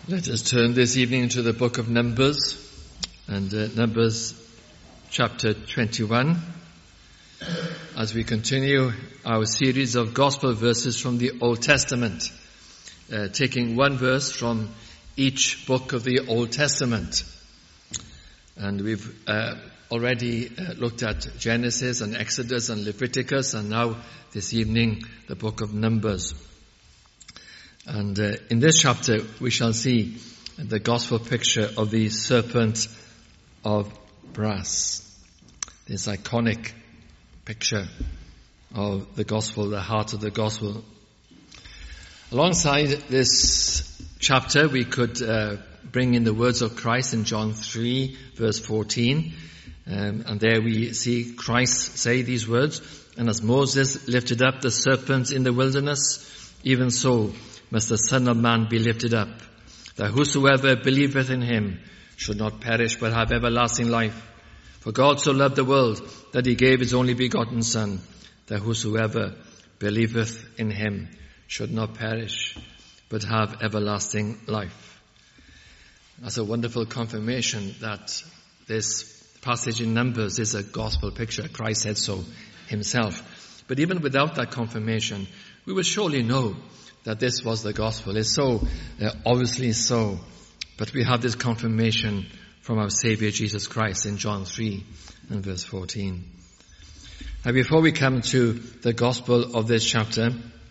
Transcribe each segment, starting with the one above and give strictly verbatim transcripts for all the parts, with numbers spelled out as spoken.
Let us turn this evening to the book of Numbers, and uh, Numbers chapter twenty-one, as we continue our series of gospel verses from the Old Testament, uh, taking one verse from each book of the Old Testament. And we've uh, already uh, looked at Genesis and Exodus and Leviticus, and now this evening the book of Numbers. And uh, in this chapter we shall see the gospel picture of the serpent of brass. This iconic picture of the gospel, the heart of the gospel. Alongside this chapter we could uh, bring in the words of Christ in John three verse fourteen. Um, and there we see Christ say these words, "And as Moses lifted up the serpent in the wilderness, even so must the Son of Man be lifted up, that whosoever believeth in him should not perish but have everlasting life. For God so loved the world that he gave his only begotten Son, that whosoever believeth in him should not perish but have everlasting life." That's a wonderful confirmation that this passage in Numbers is a gospel picture. Christ said so himself. But even without that confirmation, we would surely know that this was the gospel. It's so uh, obviously so. But we have this confirmation from our Savior Jesus Christ in John three and verse fourteen. Now before we come to the gospel of this chapter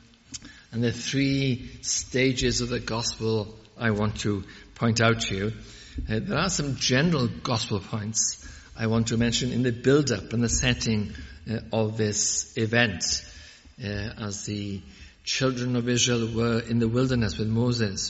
and the three stages of the gospel I want to point out to you, uh, there are some general gospel points I want to mention in the build-up and the setting uh, of this event uh, as the children of Israel were in the wilderness with Moses.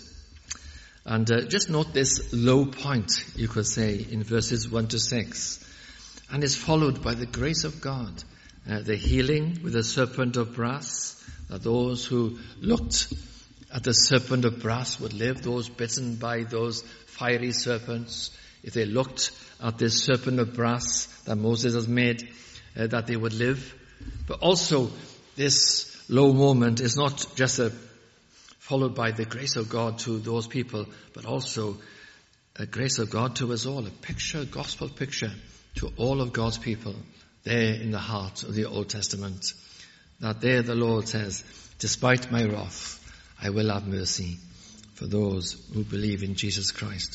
And uh, just note this low point, you could say, in verses one to six. And is followed by the grace of God. Uh, the healing with the serpent of brass, that those who looked at the serpent of brass would live, those bitten by those fiery serpents. If they looked at this serpent of brass that Moses has made, uh, that they would live. But also this low moment is not just a, followed by the grace of God to those people, but also a grace of God to us all, a picture, a gospel picture to all of God's people there in the heart of the Old Testament. That there the Lord says, "Despite my wrath, I will have mercy for those who believe in Jesus Christ."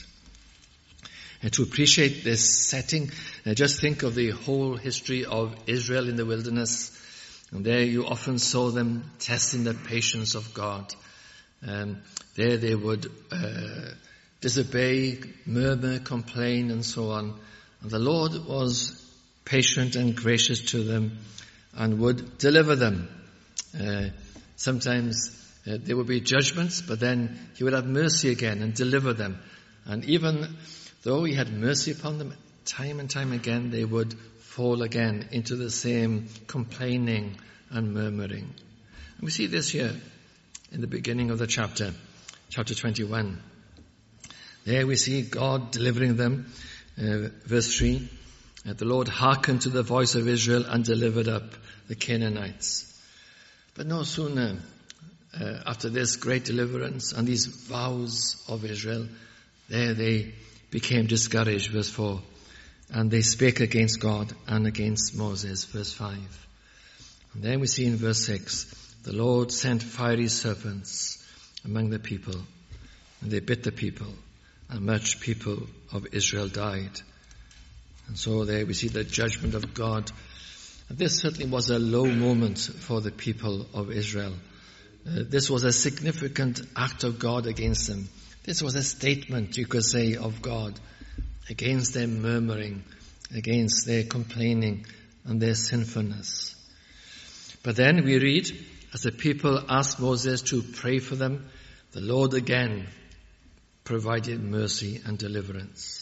And to appreciate this setting, uh, just think of the whole history of Israel in the wilderness. And there you often saw them testing the patience of God. Um, there they would uh, disobey, murmur, complain, and so on. And the Lord was patient and gracious to them and would deliver them. Uh, sometimes uh, there would be judgments, but then he would have mercy again and deliver them. And even though he had mercy upon them, time and time again they would fall again into the same complaining and murmuring. And we see this here in the beginning of the chapter, chapter twenty-one. There we see God delivering them. Uh, verse three, uh, the Lord hearkened to the voice of Israel and delivered up the Canaanites. But no sooner uh, after this great deliverance and these vows of Israel, there they became discouraged, verse four. And they spake against God and against Moses, verse five. And then we see in verse six, the Lord sent fiery serpents among the people, and they bit the people, and much people of Israel died. And so there we see the judgment of God. And this certainly was a low moment for the people of Israel. Uh, this was a significant act of God against them. This was a statement, you could say, of God against their murmuring, against their complaining and their sinfulness. But then we read, as the people asked Moses to pray for them, the Lord again provided mercy and deliverance.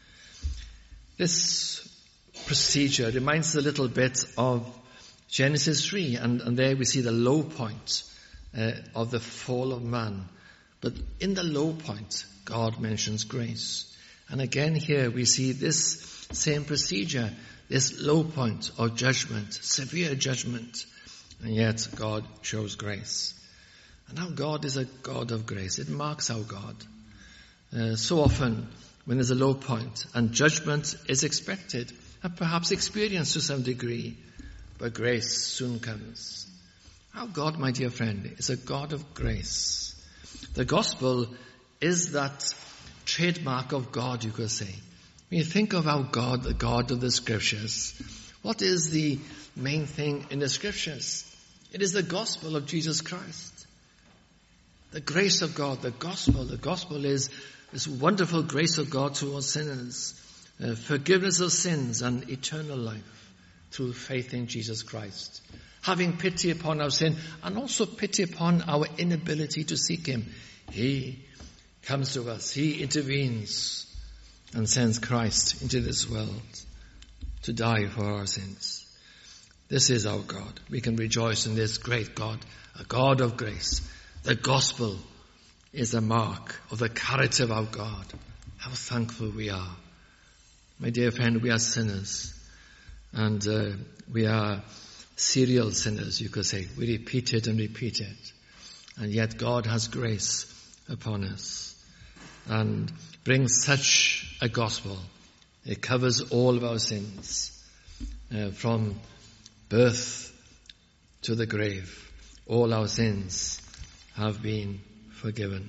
This procedure reminds us a little bit of Genesis three, and, and there we see the low point uh, of the fall of man. But in the low point, God mentions grace. And again here we see this same procedure, this low point of judgment, severe judgment. And yet God shows grace. And our God is a God of grace. It marks our God. Uh, so often when there's a low point and judgment is expected and perhaps experienced to some degree, but grace soon comes. Our God, my dear friend, is a God of grace. The gospel is that trademark of God, you could say. When you think of our God, the God of the scriptures, what is the main thing in the scriptures? It is the gospel of Jesus Christ. The grace of God, the gospel. The gospel is this wonderful grace of God towards sinners, uh, forgiveness of sins and eternal life through faith in Jesus Christ. Having pity upon our sin and also pity upon our inability to seek him. He comes to us. He intervenes and sends Christ into this world to die for our sins. This is our God. We can rejoice in this great God, a God of grace. The gospel is a mark of the character of our God. How thankful we are. My dear friend, we are sinners. And uh, we are serial sinners, you could say. We repeat it and repeat it. And yet God has grace upon us and brings such a gospel. It covers all of our sins uh, from birth to the grave. All our sins have been forgiven.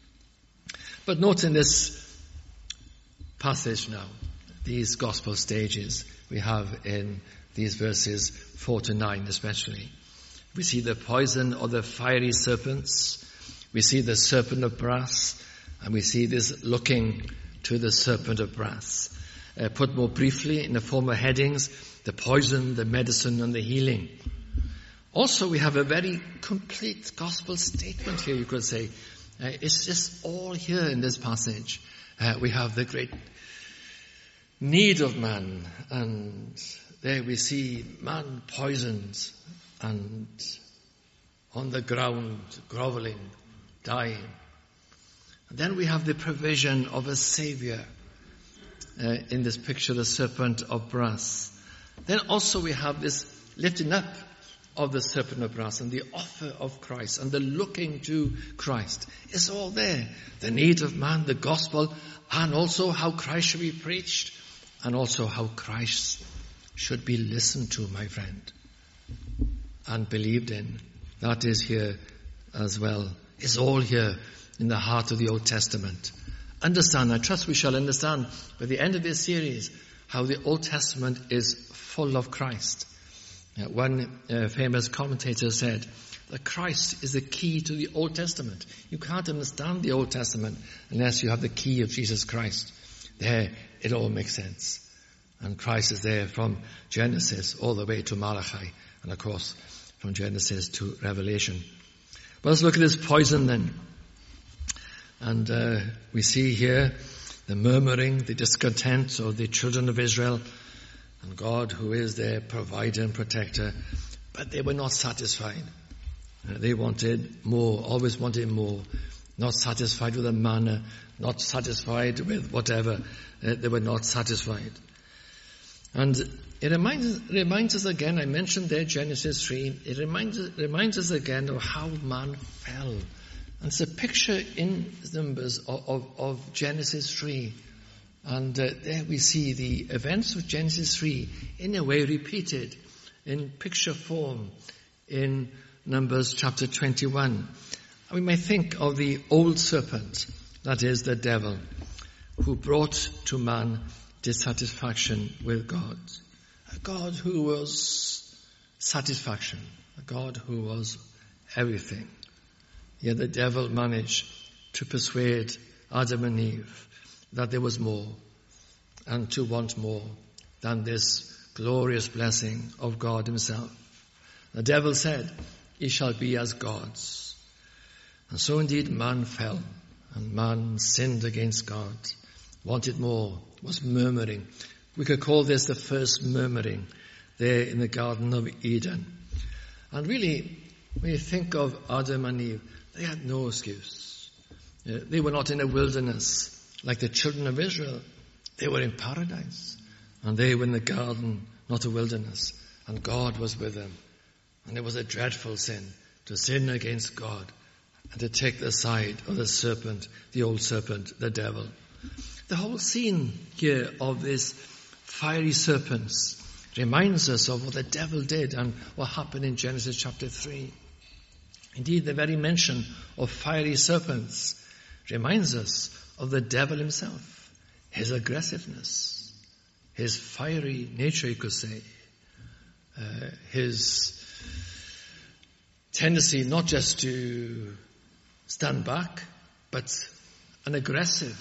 But note in this passage now, these gospel stages we have in these verses four to nine especially. We see the poison of the fiery serpents. We see the serpent of brass. And we see this looking to the serpent of brass. Uh, put more briefly in the former headings, the poison, the medicine, and the healing. Also, we have a very complete gospel statement here, you could say. Uh, it's just all here in this passage. Uh, we have the great need of man, and there we see man poisoned and on the ground, groveling, dying. And then we have the provision of a Savior uh, in this picture, the serpent of brass. Then also we have this lifting up of the serpent of brass and the offer of Christ and the looking to Christ. It's all there. The need of man, the gospel, and also how Christ should be preached, and also how Christ should be listened to, my friend, and believed in. That is here as well. It's all here in the heart of the Old Testament. Understand, I trust we shall understand by the end of this series how the Old Testament is full of Christ. Uh, one uh, famous commentator said that Christ is the key to the Old Testament. You can't understand the Old Testament unless you have the key of Jesus Christ. There, it all makes sense. And Christ is there from Genesis all the way to Malachi, and of course from Genesis to Revelation. But let's look at this poison then. And uh, we see here the murmuring, the discontent of the children of Israel, and God who is their provider and protector. But they were not satisfied. Uh, they wanted more, always wanted more. Not satisfied with the manna, not satisfied with whatever. Uh, they were not satisfied. And it reminds, reminds us again, I mentioned there Genesis three, it reminds, reminds us again of how man fell. And it's a picture in Numbers of, of, of Genesis three. And uh, there we see the events of Genesis three in a way repeated in picture form in Numbers chapter twenty-one. And we may think of the old serpent, that is the devil, who brought to man dissatisfaction with God. A God who was satisfaction. A God who was everything. Yet the devil managed to persuade Adam and Eve that there was more, and to want more than this glorious blessing of God himself. The devil said, "Ye shall be as gods." And so indeed man fell, and man sinned against God, wanted more, was murmuring. We could call this the first murmuring there in the Garden of Eden. And really, when you think of Adam and Eve, they had no excuse. Uh, they were not in a wilderness like the children of Israel. They were in paradise. And they were in the garden, not a wilderness. And God was with them. And it was a dreadful sin to sin against God and to take the side of the serpent, the old serpent, the devil. The whole scene here of these fiery serpents reminds us of what the devil did and what happened in Genesis chapter three. Indeed, the very mention of fiery serpents reminds us of the devil himself, his aggressiveness, his fiery nature, you could say, uh, his tendency not just to stand back, but an aggressive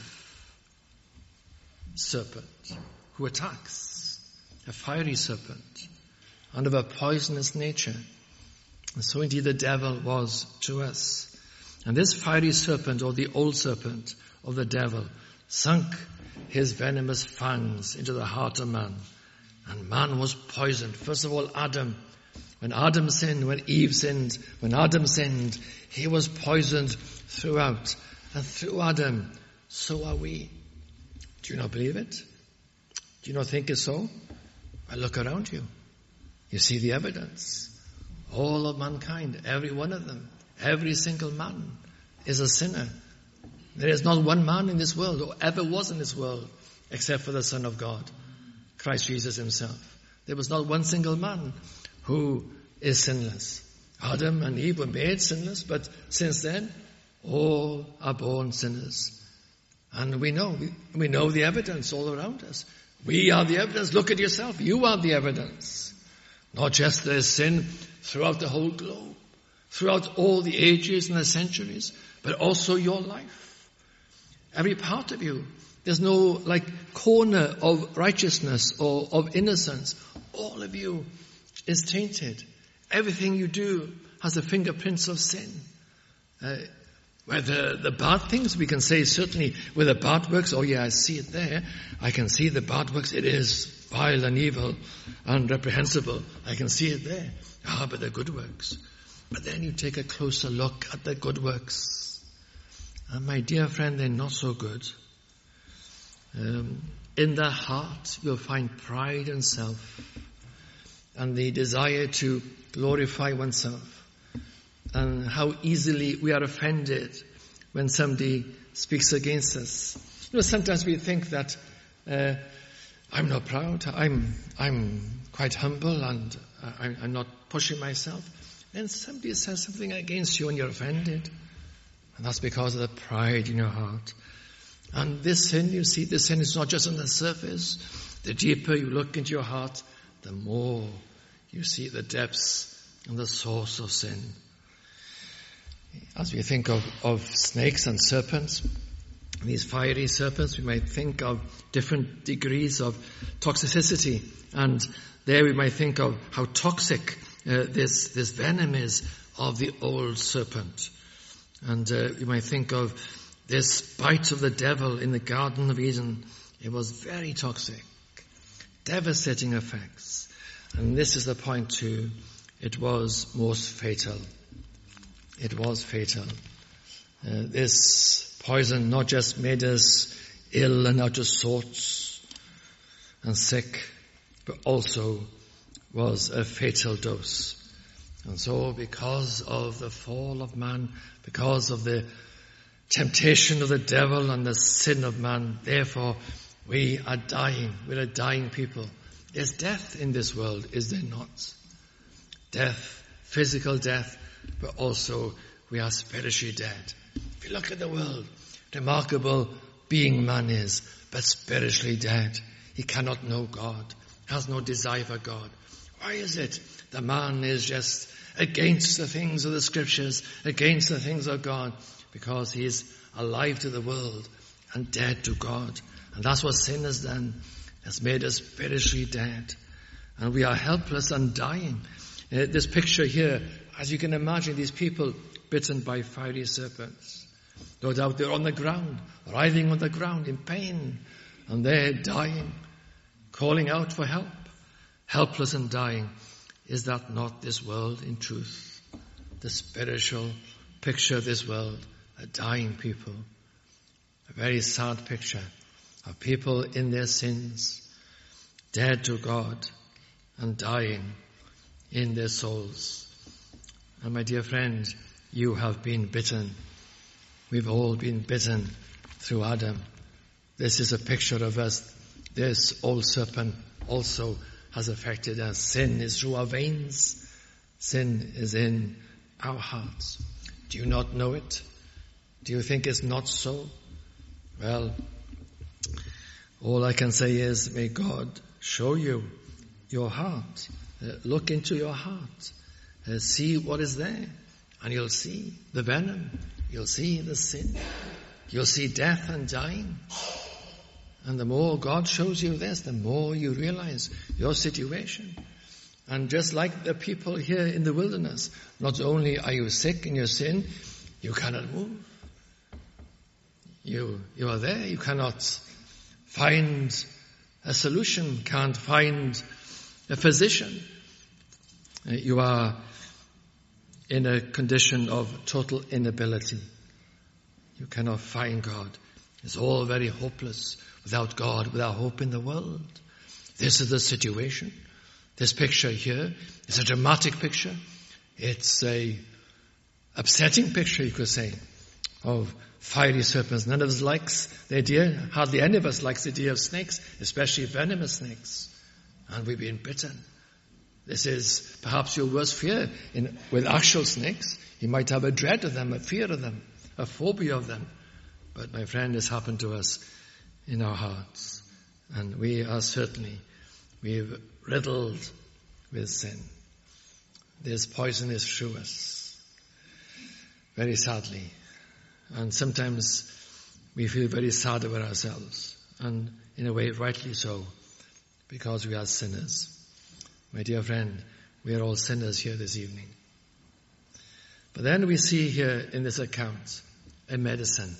serpent who attacks, a fiery serpent, and of a poisonous nature. And so indeed the devil was to us. And this fiery serpent, or the old serpent of the devil, sunk his venomous fangs into the heart of man. And man was poisoned. First of all, Adam. When Adam sinned, when Eve sinned, when Adam sinned, he was poisoned throughout. And through Adam, so are we. Do you not believe it? Do you not think it's so? Well, look around you. You see the evidence. All of mankind, every one of them, every single man is a sinner. There is not one man in this world or ever was in this world except for the Son of God, Christ Jesus himself. There was not one single man who is sinless. Adam and Eve were made sinless, but since then, all are born sinners. And we know, we, we know the evidence all around us. We are the evidence. Look at yourself. You are the evidence. Not just there's sin throughout the whole globe, throughout all the ages and the centuries, but also your life. Every part of you. There's no like corner of righteousness or of innocence. All of you is tainted. Everything you do has the fingerprints of sin. Uh, whether the bad things, we can say certainly with the bad works, oh yeah, I see it there. I can see the bad works. It is vile and evil and reprehensible. I can see it there. Ah, but the good works. But then you take a closer look at the good works. And my dear friend, they're not so good. Um, in the heart, you'll find pride and self, and the desire to glorify oneself, and how easily we are offended when somebody speaks against us. You know, sometimes we think that uh, I'm not proud, I'm I'm quite humble, and I, I'm not pushing myself. Then somebody says something against you, and you're offended, and that's because of the pride in your heart. And this sin, you see, this sin is not just on the surface. The deeper you look into your heart, the more you see the depths and the source of sin. As we think of, of snakes and serpents, these fiery serpents, we might think of different degrees of toxicity. And there we might think of how toxic uh, this, this venom is of the old serpent. And uh, we might think of this bite of the devil in the Garden of Eden. It was very toxic, devastating effects. And this is the point too. It was most fatal. It was fatal. Uh, this poison not just made us ill and out of sorts and sick, but also was a fatal dose. And so because of the fall of man, because of the temptation of the devil and the sin of man, therefore we are dying. We're a dying people. There's death in this world, is there not? Death, physical death, but also we are spiritually dead. If you look at the world, remarkable being man is, but spiritually dead. He cannot know God, has no desire for God. Why is it the man is just against the things of the scriptures, against the things of God? Because he is alive to the world and dead to God. And that's what sin has done. It's made us spiritually dead. And we are helpless and dying. Uh, this picture here, as you can imagine, these people bitten by fiery serpents. No doubt they're on the ground, writhing on the ground in pain. And they're dying, calling out for help. Helpless and dying. Is that not this world in truth? The spiritual picture of this world. A dying people. A very sad picture of people in their sins, dead to God and dying in their souls. And my dear friend, you have been bitten. We've all been bitten through Adam. This is a picture of us. This old serpent also has affected us. Sin is through our veins. Sin is in our hearts. Do you not know it? Do you think it's not so? Well, all I can say is, may God show you your heart. Uh, look into your heart. Uh, see what is there. And you'll see the venom. You'll see the sin. You'll see death and dying. And the more God shows you this, the more you realize your situation. And just like the people here in the wilderness, not only are you sick in your sin, you cannot move. You, you are there, you cannot find a solution, can't find a physician. You are in a condition of total inability. You cannot find God. It's all very hopeless. Without God, without hope in the world. This is the situation. This picture here is a dramatic picture. It's a upsetting picture, you could say, of fiery serpents. None of us likes the idea, hardly any of us likes the idea of snakes, especially venomous snakes. And we've been bitten. This is perhaps your worst fear. In, with actual snakes, you might have a dread of them, a fear of them, a phobia of them. But my friend, this happened to us in our hearts. And we are certainly, we've riddled with sin. This poison is through us. Very sadly. And sometimes we feel very sad about ourselves. And in a way, rightly so. Because we are sinners. My dear friend, we are all sinners here this evening. But then we see here in this account a medicine.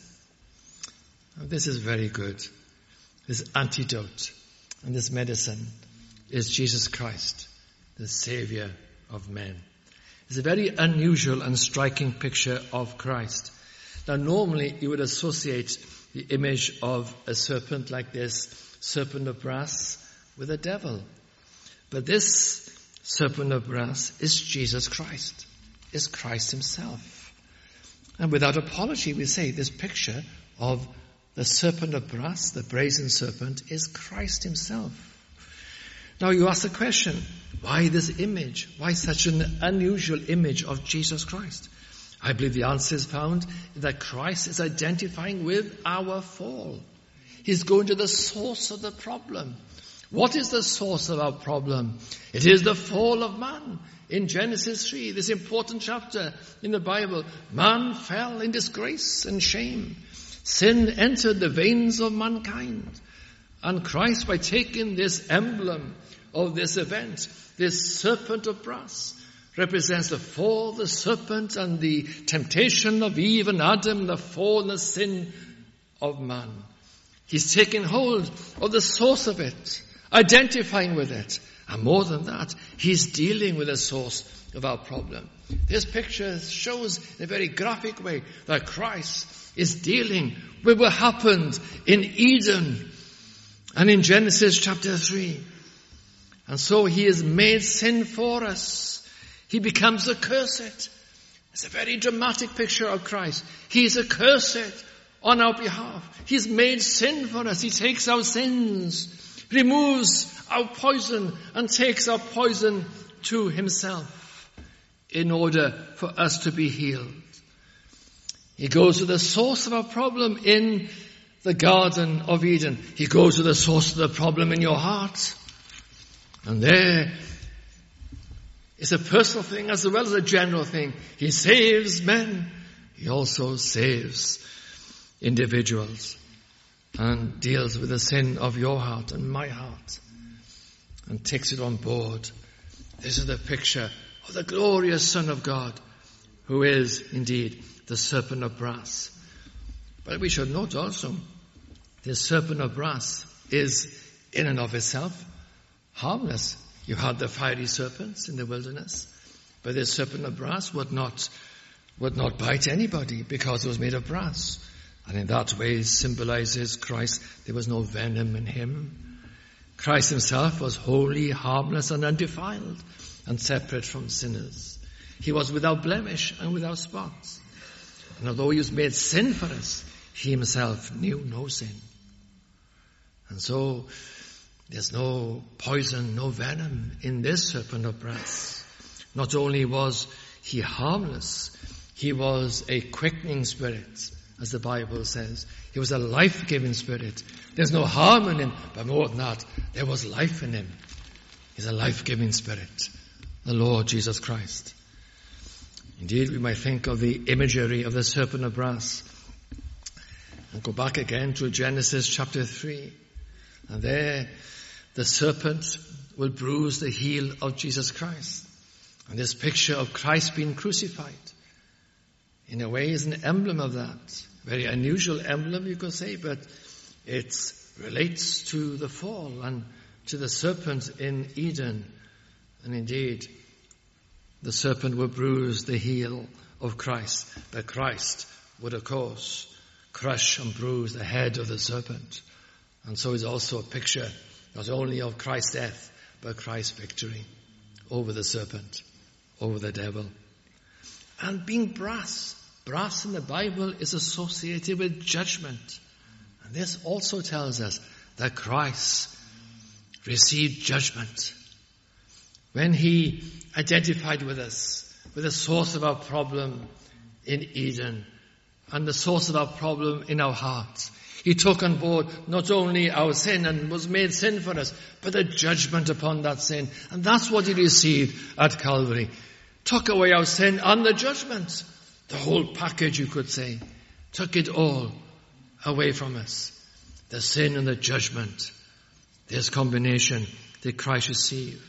This is very good. This antidote and this medicine is Jesus Christ, the Savior of men. It's a very unusual and striking picture of Christ. Now normally you would associate the image of a serpent like this, serpent of brass, with a devil. But this serpent of brass is Jesus Christ, is Christ himself. And without apology we say this picture of the serpent of brass, the brazen serpent, is Christ himself. Now you ask the question, why this image? Why such an unusual image of Jesus Christ? I believe the answer is found in that Christ is identifying with our fall. He's going to the source of the problem. What is the source of our problem? It is the fall of man. In Genesis three, this important chapter in the Bible, man fell in disgrace and shame. Sin entered the veins of mankind. And Christ, by taking this emblem of this event, this serpent of brass, represents the fall, the serpent, and the temptation of Eve and Adam, the fall and the sin of man. He's taking hold of the source of it, identifying with it. And more than that, he's dealing with the source of our problem. This picture shows in a very graphic way that Christ is dealing with what happened in Eden and in Genesis chapter three. And so he has made sin for us. He becomes accursed. It's a very dramatic picture of Christ. He is accursed on our behalf. He's made sin for us. He takes our sins, removes our poison, and takes our poison to himself in order for us to be healed. He goes to the source of our problem in the Garden of Eden. He goes to the source of the problem in your heart. And there is a personal thing as well as a general thing. He saves men. He also saves individuals and deals with the sin of your heart and my heart and takes it on board. This is the picture of the glorious Son of God, who is indeed the serpent of brass. But we should note also, this serpent of brass is in and of itself harmless. You had the fiery serpents in the wilderness, but this serpent of brass would not would not bite anybody because it was made of brass. And in that way symbolizes Christ. There was no venom in him. Christ himself was holy, harmless, and undefiled, and separate from sinners. He was without blemish and without spot. And although he was made sin for us, he himself knew no sin. And so there's no poison, no venom in this serpent of brass. Not only was he harmless, he was a quickening spirit, as the Bible says. He was a life-giving spirit. There's no harm in him, but more than that, there was life in him. He's a life-giving spirit, the Lord Jesus Christ. Indeed, we might think of the imagery of the serpent of brass and go back again to Genesis chapter three. And there, the serpent will bruise the heel of Jesus Christ. And this picture of Christ being crucified, in a way, is an emblem of that. Very unusual emblem, you could say, but it relates to the fall and to the serpent in Eden. And indeed, the serpent will bruise the heel of Christ, but Christ would, of course, crush and bruise the head of the serpent. And so it's also a picture not only of Christ's death, but Christ's victory over the serpent, over the devil. And being brass, brass in the Bible is associated with judgment. And this also tells us that Christ received judgment when he identified with us, with the source of our problem in Eden and the source of our problem in our hearts. He took on board not only our sin and was made sin for us, but the judgment upon that sin. And that's what he received at Calvary. Took away our sin and the judgment. The whole package, you could say. Took it all away from us. The sin and the judgment. This combination did Christ receive.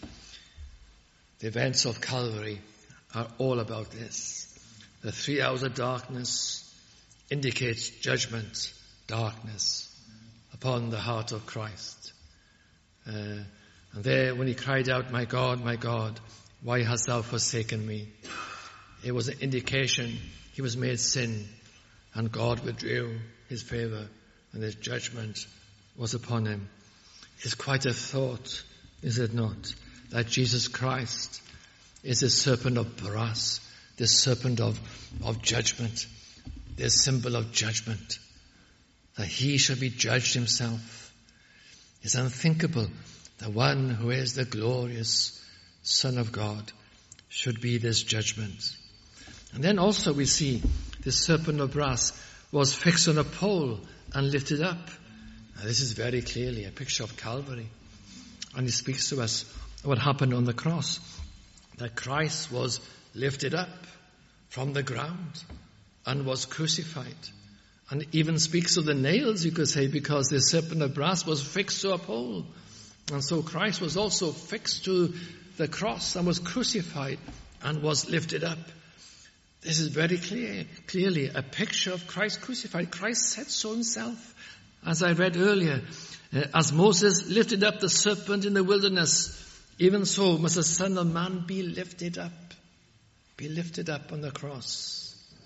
The events of Calvary are all about this. The three hours of darkness indicates judgment, darkness upon the heart of Christ. Uh, and there, when he cried out, "My God, my God, why hast thou forsaken me?" It was an indication he was made sin, and God withdrew his favor, and his judgment was upon him. It's quite a thought, is it not, that Jesus Christ is the serpent of brass, the serpent of, of judgment, the symbol of judgment, that he shall be judged himself. It's unthinkable that one who is the glorious Son of God should be this judgment. And then also we see the serpent of brass was fixed on a pole and lifted up. Now this is very clearly a picture of Calvary. And it speaks to us what happened on the cross. That Christ was lifted up from the ground and was crucified. And even speaks of the nails, you could say, because the serpent of brass was fixed to a pole. And so Christ was also fixed to the cross and was crucified and was lifted up. This is very clear, clearly a picture of Christ crucified. Christ said so himself. As I read earlier, as Moses lifted up the serpent in the wilderness, even so must the Son of Man be lifted up. Be lifted up on the cross.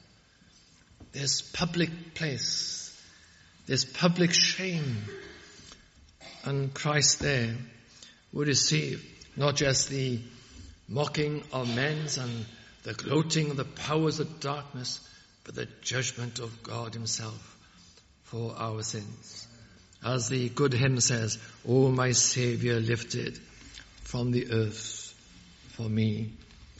This public place, this public shame, and Christ there would receive not just the mocking of men and the gloating of the powers of darkness, but the judgment of God himself for our sins. As the good hymn says, "O my Saviour lifted from the earth for me."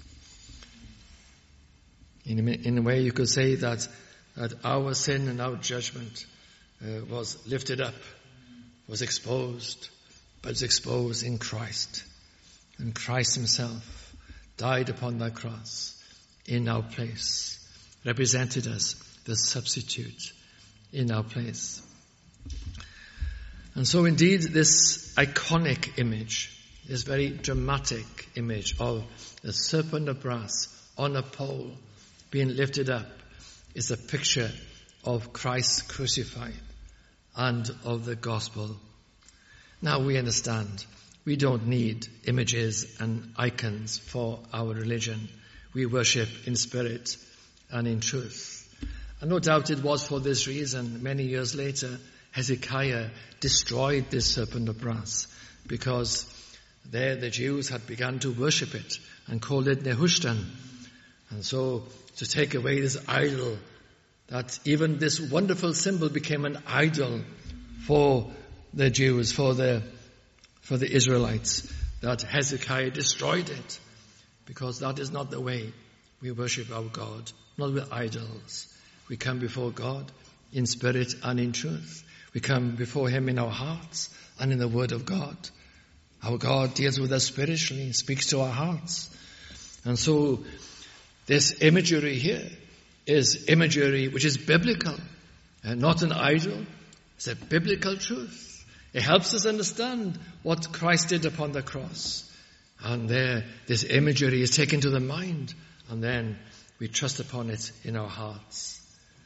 In a, in a way you could say that, that our sin and our judgment uh, was lifted up, was exposed, but it's exposed in Christ. And Christ himself died upon that cross in our place, represented us, the substitute in our place. And so indeed this iconic image, this very dramatic image of the serpent of brass on a pole being lifted up is a picture of Christ crucified and of the gospel. Now we understand we don't need images and icons for our religion. We worship in spirit and in truth. And no doubt it was for this reason many years later Hezekiah destroyed this serpent of brass, because there the Jews had begun to worship it and called it Nehushtan, And so to take away this idol, that even this wonderful symbol became an idol for the Jews, for the, for the Israelites, that Hezekiah destroyed it, because that is not the way we worship our God, not with idols. We come before God in spirit and in truth. We come before Him in our hearts and in the Word of God. Our God deals with us spiritually, speaks to our hearts. And so this imagery here is imagery which is biblical, and not an idol. It's a biblical truth. It helps us understand what Christ did upon the cross. And there, this imagery is taken to the mind, and then we trust upon it in our hearts.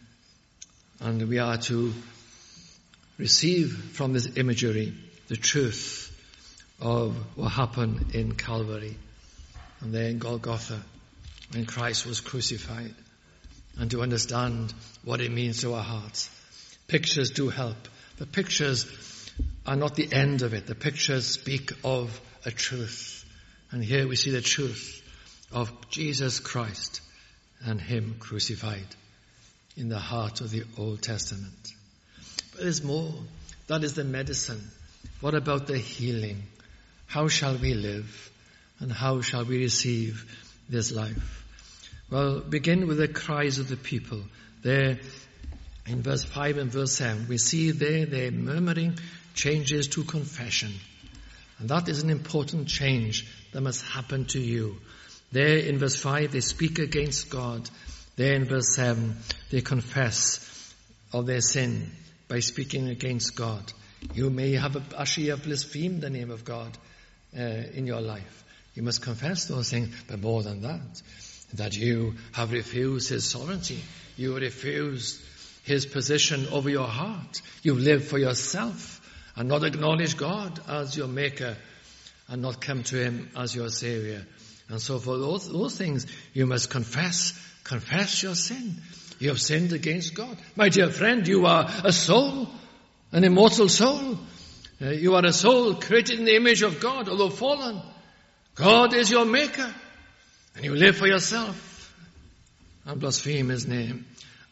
And we are to receive from this imagery the truth of what happened in Calvary and there in Golgotha when Christ was crucified, and to understand what it means to our hearts. Pictures do help. The pictures are not the end of it. The pictures speak of a truth. And here we see the truth of Jesus Christ and Him crucified in the heart of the Old Testament. But there's more. That is the medicine. What about the healing? How shall we live? And how shall we receive this life? Well, begin with the cries of the people. There in verse five and verse seven, we see there their murmuring changes to confession. And that is an important change that must happen to you. There in verse five, they speak against God. There in verse seven, they confess of their sin by speaking against God. You may have actually have blasphemed the name of God uh, in your life. You must confess those things, but more than that, that you have refused His sovereignty. You refused His position over your heart. You live for yourself and not acknowledge God as your Maker and not come to Him as your Savior. And so for those, those things, you must confess. Confess your sin. You have sinned against God. My dear friend, you are a soul, an immortal soul. Uh, you are a soul created in the image of God, although fallen. God is your Maker. And you live for yourself and blaspheme His name.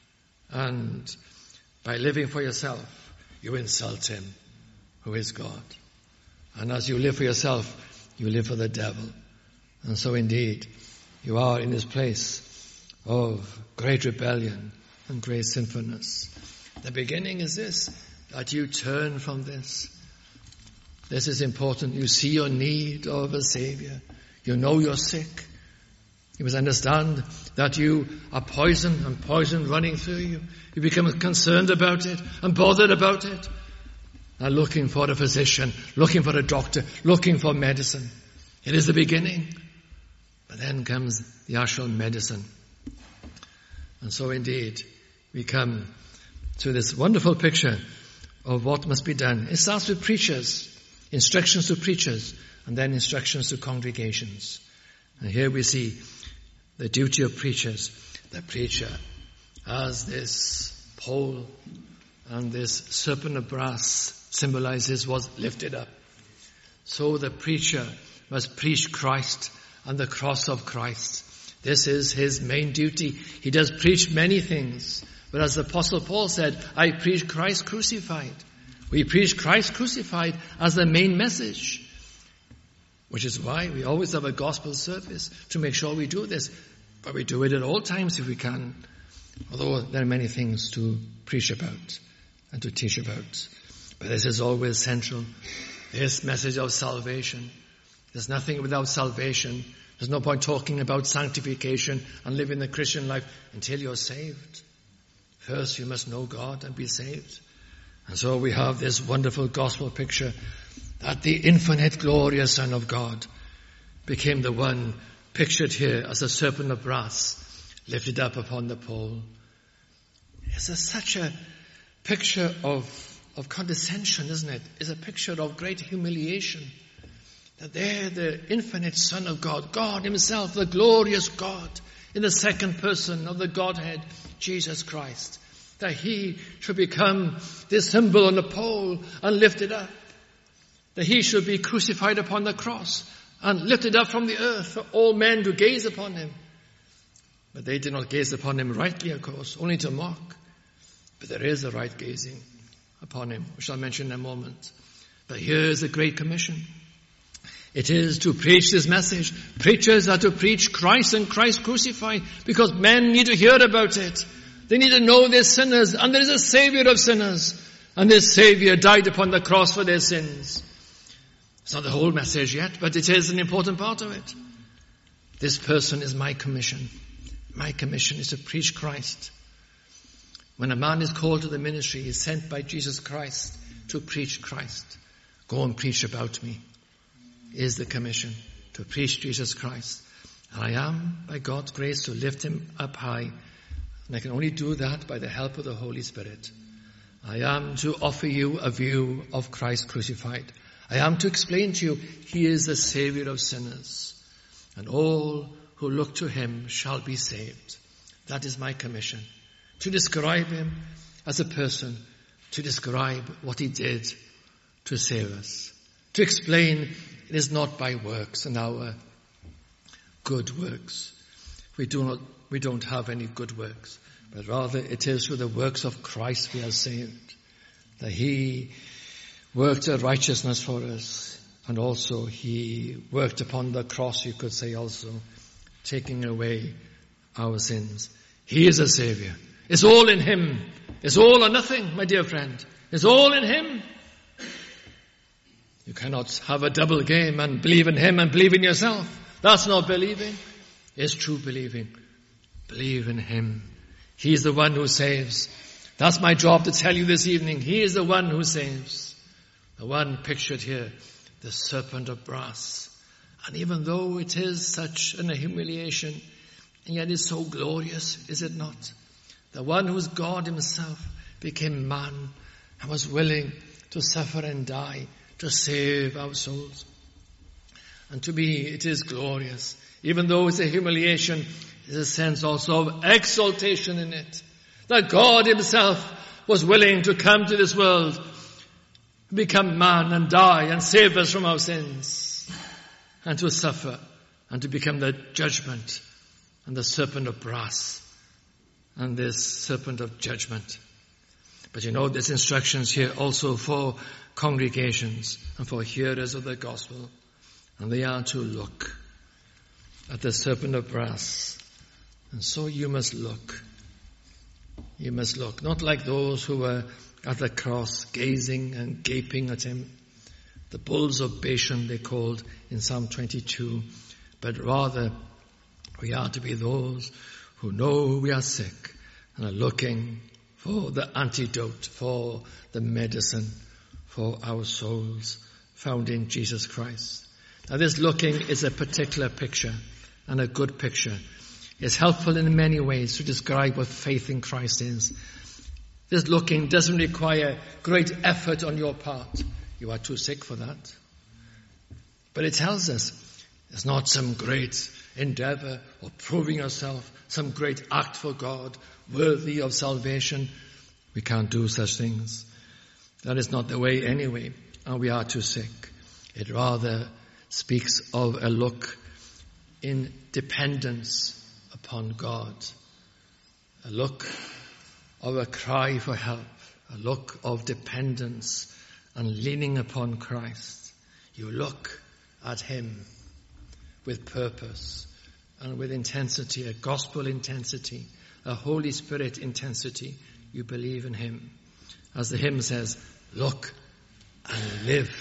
And by living for yourself, you insult Him, who is God. And as you live for yourself, you live for the devil. And so indeed, you are in this place of great rebellion and great sinfulness. The beginning is this, that you turn from this. This is important. You see your need of a Savior. You know you're sick. You must understand that you are poison and poison running through you. You become concerned about it and bothered about it. And looking for a physician, looking for a doctor, looking for medicine. It is the beginning. But then comes the actual medicine. And so indeed, we come to this wonderful picture of what must be done. It starts with preachers, instructions to preachers, and then instructions to congregations. And here we see the duty of preachers. The preacher as this pole and this serpent of brass symbolizes was lifted up. So the preacher must preach Christ and the cross of Christ. This is his main duty. He does preach many things. But as the Apostle Paul said, I preach Christ crucified. We preach Christ crucified as the main message. Which is why we always have a gospel service to make sure we do this. But we do it at all times if we can. Although there are many things to preach about and to teach about. But this is always central. This message of salvation. There's nothing without salvation. There's no point talking about sanctification and living the Christian life until you're saved. First, you must know God and be saved. And so we have this wonderful gospel picture that the infinite, glorious Son of God became the one pictured here as a serpent of brass lifted up upon the pole. It's a, such a picture of, of condescension, isn't it? It's a picture of great humiliation. That there the infinite Son of God, God Himself, the glorious God, in the second person of the Godhead, Jesus Christ, that He should become this symbol on the pole and lifted up. That He should be crucified upon the cross and lifted up from the earth for all men to gaze upon Him. But they did not gaze upon him rightly, of course, only to mock. But there is a right gazing upon him, which I'll mention in a moment. But here's the Great Commission. It is to preach this message. Preachers are to preach Christ and Christ crucified, because men need to hear about it. They need to know they're sinners, and there is a Savior of sinners. And this Savior died upon the cross for their sins. It's not the whole message yet, but it is an important part of it. This person is my commission. My commission is to preach Christ. When a man is called to the ministry, he is sent by Jesus Christ to preach Christ. Go and preach about me is the commission, to preach Jesus Christ. And I am, by God's grace, to lift him up high. And I can only do that by the help of the Holy Spirit. I am to offer you a view of Christ crucified. I am to explain to you, he is the Savior of sinners. And all who look to him shall be saved. That is my commission. To describe him as a person. To describe what he did to save us. To explain it is not by works and our good works. We do not, we don't have any good works. But rather it is through the works of Christ we are saved. That he worked a righteousness for us. And also he worked upon the cross, you could say also, taking away our sins. He is a Savior. It's all in him. It's all or nothing, my dear friend. It's all in him. You cannot have a double game and believe in him and believe in yourself. That's not believing. It's true believing. Believe in him. He is the one who saves. That's my job to tell you this evening. He is the one who saves. The one pictured here, the serpent of brass. And even though it is such an humiliation, and yet it's so glorious, is it not? The one who is God himself became man and was willing to suffer and die to save our souls. And to me, it is glorious. Even though it's a humiliation, there's a sense also of exaltation in it. That God himself was willing to come to this world, become man and die and save us from our sins. And to suffer and to become the judgment and the serpent of brass and this serpent of judgment. But you know, there's instructions here also for congregations and for hearers of the gospel. And they are to look at the serpent of brass. And so you must look. You must look. Not like those who were at the cross gazing and gaping at him. The bulls of Bashan they called in Psalm twenty-two. But rather we are to be those who know we are sick and are looking for the antidote, for the medicine for our souls found in Jesus Christ. Now this looking is a particular picture and a good picture. It's helpful in many ways to describe what faith in Christ is. This looking doesn't require great effort on your part. You are too sick for that. But it tells us it's not some great endeavor or proving yourself, some great act for God worthy of salvation. We can't do such things. That is not the way anyway, and we are too sick. It rather speaks of a look in dependence upon God, a look of a cry for help, a look of dependence and leaning upon Christ. You look at him with purpose and with intensity, a gospel intensity, a Holy Spirit intensity. You believe in him. As the hymn says, look and live.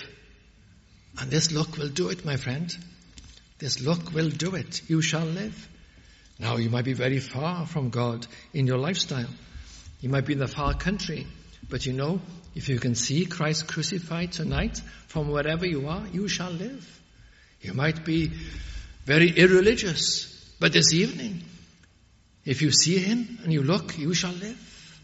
And this look will do it, my friend. This look will do it. You shall live. Now, you might be very far from God in your lifestyle. You might be in the far country. But you know, if you can see Christ crucified tonight from wherever you are, you shall live. You might be very irreligious. But this evening, if you see him and you look, you shall live.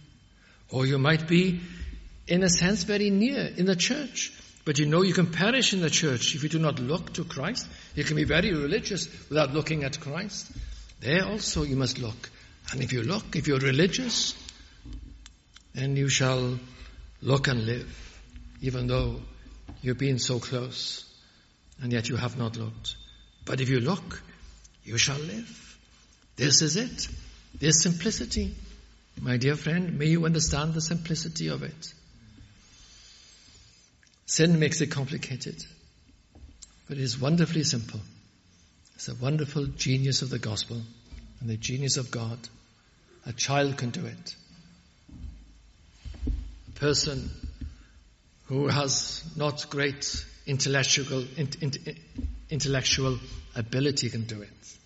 Or you might be, in a sense, very near in the church. But you know you can perish in the church if you do not look to Christ. You can be very religious without looking at Christ. There also you must look. And if you look, if you're religious, then you shall look and live, even though you've been so close and yet you have not looked. But if you look, you shall live. This is it. This simplicity. My dear friend, may you understand the simplicity of it. Sin makes it complicated, but it is wonderfully simple. It's a wonderful genius of the gospel and the genius of God. A child can do it. A person who has not great intellectual in, in, intellectual ability can do it.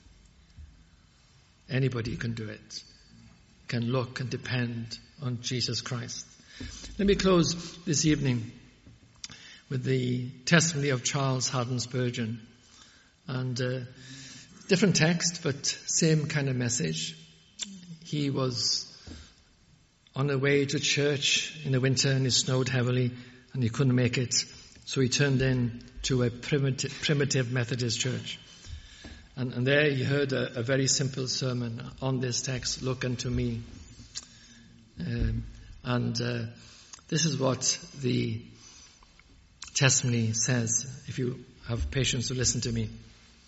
Anybody can do it. Can look and depend on Jesus Christ. Let me close this evening with the testimony of Charles Haddon Spurgeon. And uh, different text, but same kind of message. He was on the way to church in the winter and it snowed heavily and he couldn't make it. So he turned in to a primitive, primitive Methodist church. And, and there he heard a, a very simple sermon on this text, look unto me. Um, and uh, this is what the testimony says, if you have patience to listen to me.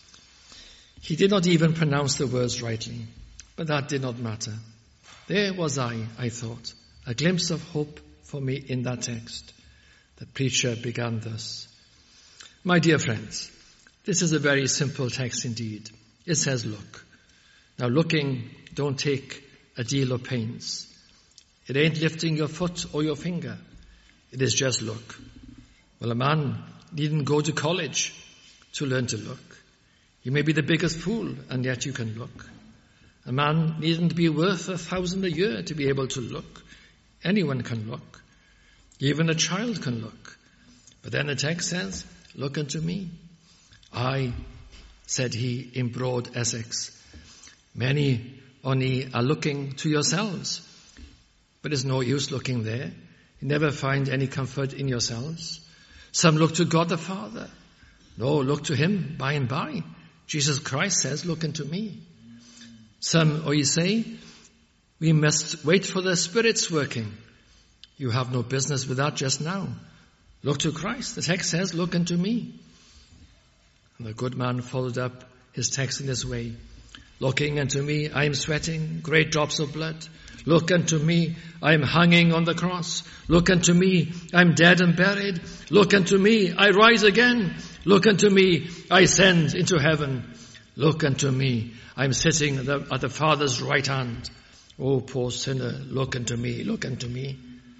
He did not even pronounce the words rightly, but that did not matter. There was I, I thought, a glimpse of hope for me in that text. The preacher began thus. My dear friends, this is a very simple text indeed. It says, look. Now looking, don't take a deal of pains. It ain't lifting your foot or your finger. It is just look. Well, a man needn't go to college to learn to look. You may be the biggest fool, and yet you can look. A man needn't be worth a thousand a year to be able to look. Anyone can look. Even a child can look. But then the text says, look unto me. I, said he in broad Essex, many on ye are looking to yourselves. But it's no use looking there. You never find any comfort in yourselves. Some look to God the Father. No, look to him by and by. Jesus Christ says, look unto me. Some, or you say, we must wait for the Spirit's working. You have no business with that just now. Look to Christ. The text says, look unto me. And the good man followed up his text in this way. Looking unto me, I am sweating great drops of blood. Look unto me, I am hanging on the cross. Look unto me, I am dead and buried. Look unto me, I rise again. Look unto me, I ascend into heaven. Look unto me, I am sitting at the, at the Father's right hand. Oh, poor sinner, look unto me, look unto me.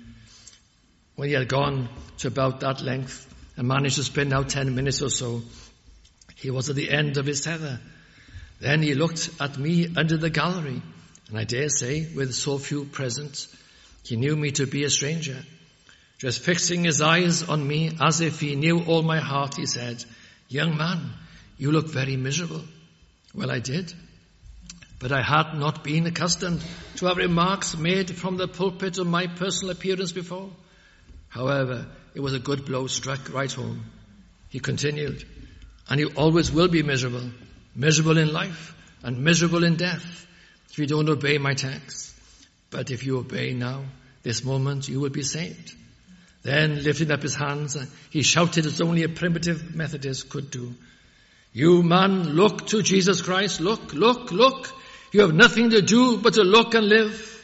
When he had gone to about that length and managed to spend out ten minutes or so, he was at the end of his tether. Then he looked at me under the gallery, and I dare say, with so few present, he knew me to be a stranger. Just fixing his eyes on me as if he knew all my heart, he said, young man, you look very miserable. Well, I did. But I had not been accustomed to have remarks made from the pulpit on my personal appearance before. However, it was a good blow struck right home. He continued, and you always will be miserable, miserable in life and miserable in death if you don't obey my text. But if you obey now, this moment, you will be saved. Then, lifting up his hands, he shouted as only a primitive Methodist could do, you man, look to Jesus Christ, look, look, look. You have nothing to do but to look and live.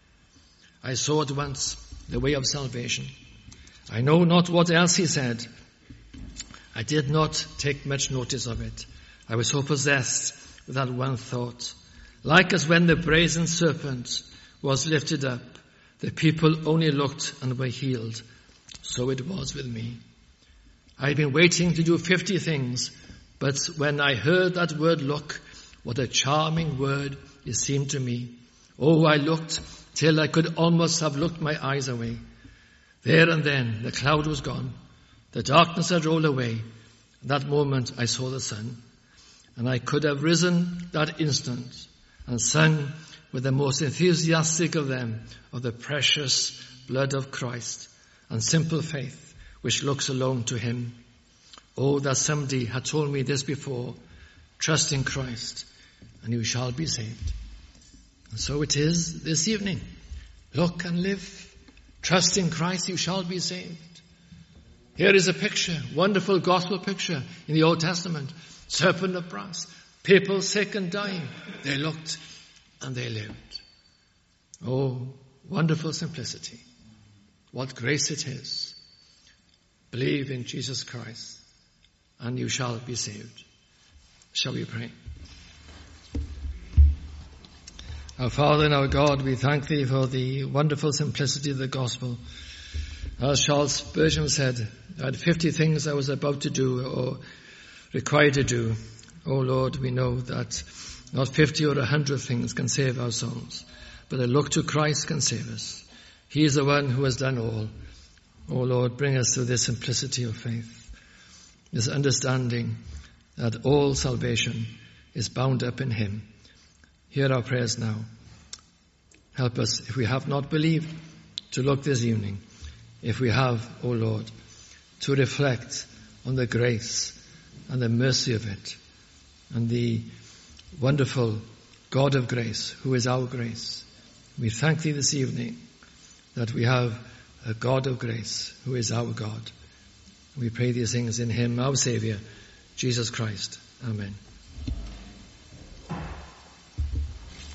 I saw at once the way of salvation. I know not what else he said. I did not take much notice of it. I was so possessed with that one thought. Like as when the brazen serpent was lifted up, the people only looked and were healed. So it was with me. I had been waiting to do fifty things, but when I heard that word look, what a charming word it seemed to me. Oh, I looked till I could almost have looked my eyes away. There and then the cloud was gone. The darkness had rolled away. At that moment I saw the sun. And I could have risen that instant and sung with the most enthusiastic of them of the precious blood of Christ and simple faith which looks alone to him. Oh, that somebody had told me this before. Trust in Christ and you shall be saved. And so it is this evening. Look and live. Trust in Christ, you shall be saved. Here is a picture, wonderful gospel picture in the Old Testament. Serpent of brass, People sick and dying, they looked and they lived. Oh, wonderful simplicity. What grace it is. Believe in Jesus Christ and you shall be saved. Shall we pray? Our Father and our God, we thank Thee for the wonderful simplicity of the gospel. As Charles Spurgeon said, I had fifty things I was about to do or required to do. Oh Lord, we know that not fifty or a hundred things can save our souls, but a look to Christ can save us. He is the one who has done all. Oh Lord, bring us to this simplicity of faith, this understanding that all salvation is bound up in Him. Hear our prayers now. Help us, if we have not believed, to look this evening. If we have, O Lord, to reflect on the grace and the mercy of it and the wonderful God of grace, who is our grace. We thank Thee this evening that we have a God of grace, who is our God. We pray these things in Him, our Saviour, Jesus Christ. Amen.